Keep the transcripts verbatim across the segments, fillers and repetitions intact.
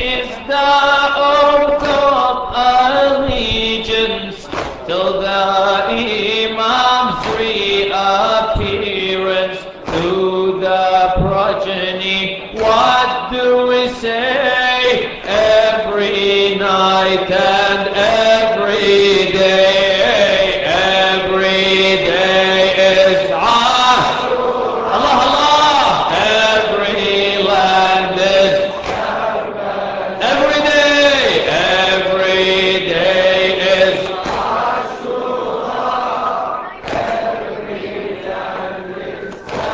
is the oath of allegiance till the Imam's reappearance. To the progeny, what do we say every night and every day? Every day is Ashura. Allah, Allah. Every land is every day. Every day is Ashura. Every land is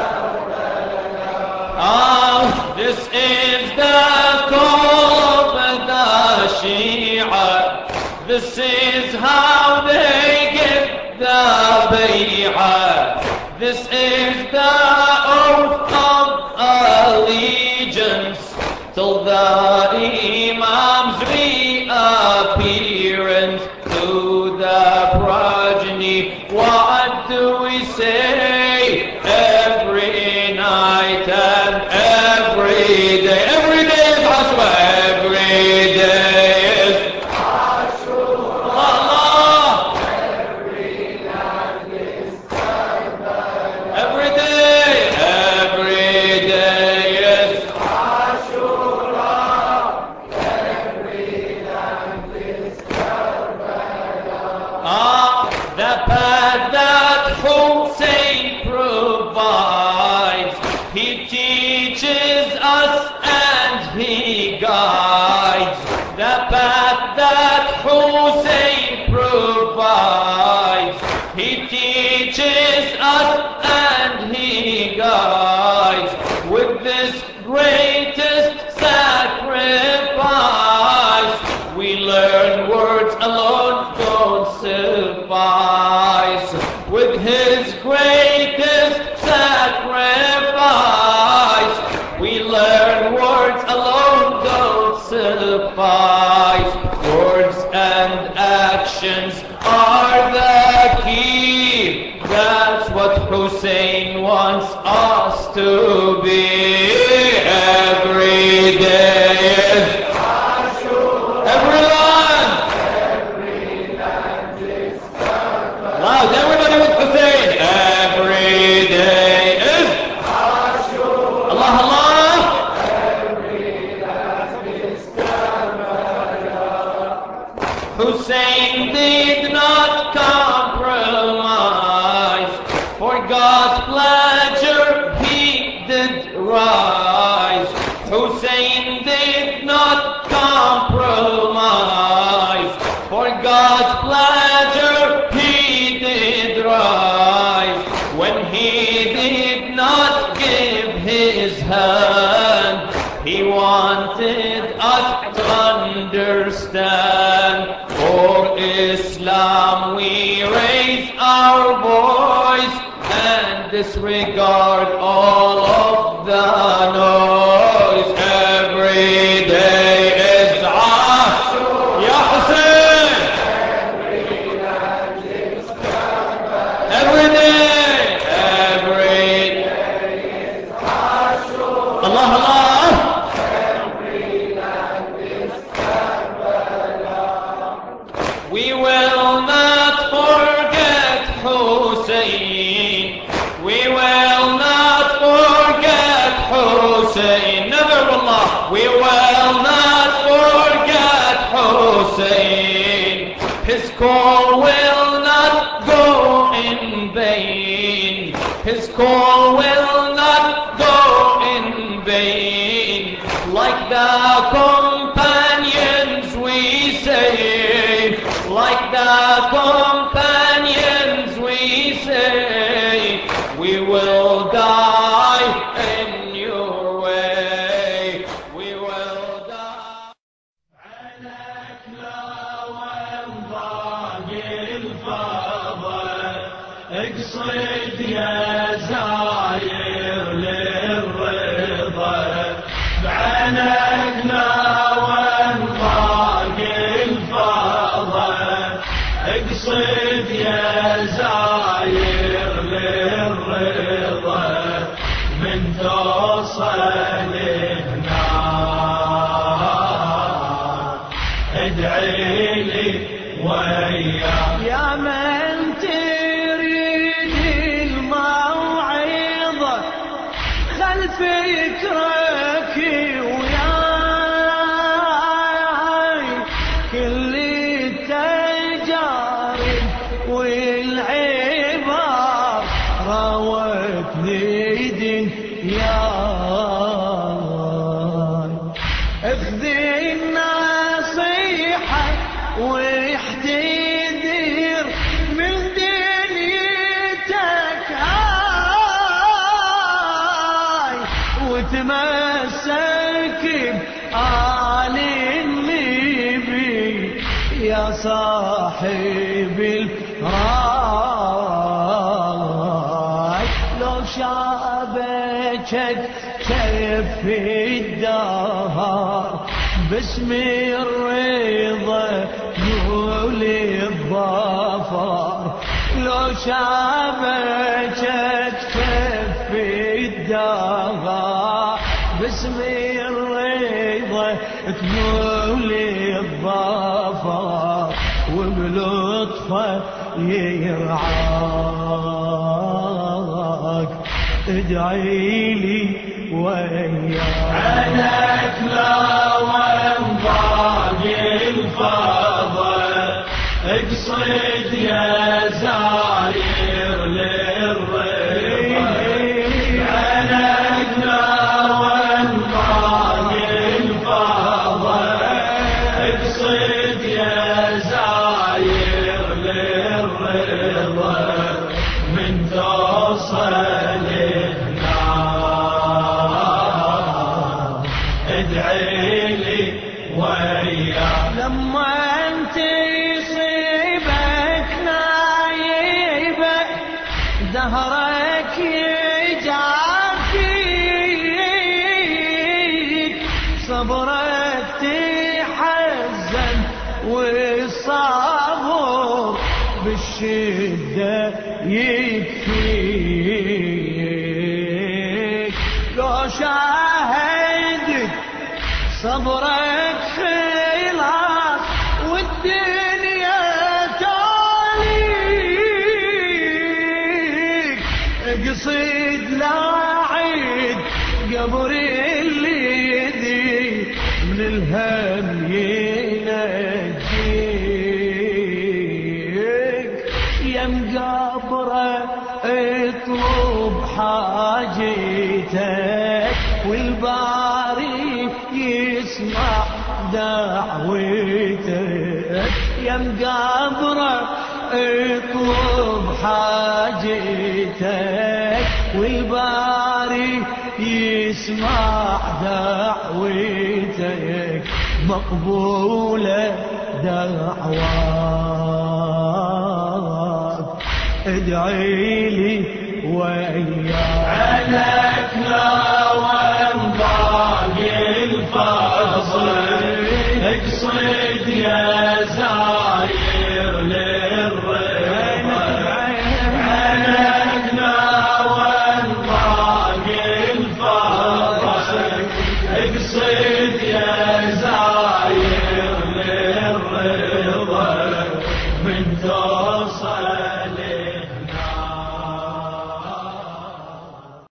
Ah, this is the call of the Shia. This is how they get the bay'ah. This is the oath of allegiance till the Imam's reappearance. To the progeny, what do we say every night and every day? Every day is Ashura. Every day is Ashura. Allah. Every night is Karbala. Every day, every day is Ashura. Every night is Karbala. Ah, the path that Hussein provides, he teaches us and he guides. The path that Hussein provides, he teaches us and he guides. With this greatest sacrifice, we learn words alone don't suffice. With his greatest sacrifice, we learn words alone don't suffice. Words and actions are the key. That's what Hussein wants us to be. Every day is Ashura. Everyone. Every land is Karbala. Loud, everybody with Hussein. Every day is Ashura. Allah, Allah. Every land is Karbala. Hussein did not compromise. For God's pleasure he did rise. Hussein did not compromise. For God's pleasure he did rise. When he did not give his hand, he wanted us to understand. For Islam we raise our voice and disregard all of the noise. Every day is Ashura. Ya Hussein. Every land is Karbala. Every day, every day is Ashura. Allah, Allah. Every land is Karbala. We will not forget Hussein. We will not forget Hussein. Never, Allah. We will not forget Hussein. His call will not go in vain. His call will not go in vain. Like the companions we say, like the companions we say, we will die in your way. We will die. عليك لو انضاق الفضل اقصد يا زاير للرضا. بعينك لو انضاق الفضل اقصد يا زاير للرضا. من توصل هناك ادعي لي وياك يا من تريد الموعظة خل فكرك وياي، كل التجارب والعبار راوتني دنياي، اخذ النصيحة واحتذر من دنيتك هاي، وتمسك بآل النبي يا صاحب الراي، لو شابكك كيف الدهر باسم الرضا يولي الظفر، لو شابكك كيف الدهر باسم الرضا تولي الظفر، وبلطفه يرعاك ادعي لي وياك. عنك لا وانضاق الفضل اقصد يا زاير للرضا، عنك لا وانضاق الفضل اقصد يا زاير للرضا، من توصل ادعي لي وياك. لما انت يصيبك نايبة دهرك يجافيك، صبرك تحزن والصبر بالشدة يكفيك، لو شاهدت صبرك خلاص والدنيا تاليك، اقصد لاعد قبر اللي ذي من الهم ينجيك، يا مقبره اطلب حاجتك والباري يسمع دعوتك، يا مقبره اطلب حاجتك والباري يسمع دعوتك، مقبولة دعواك ادعي لي وياك.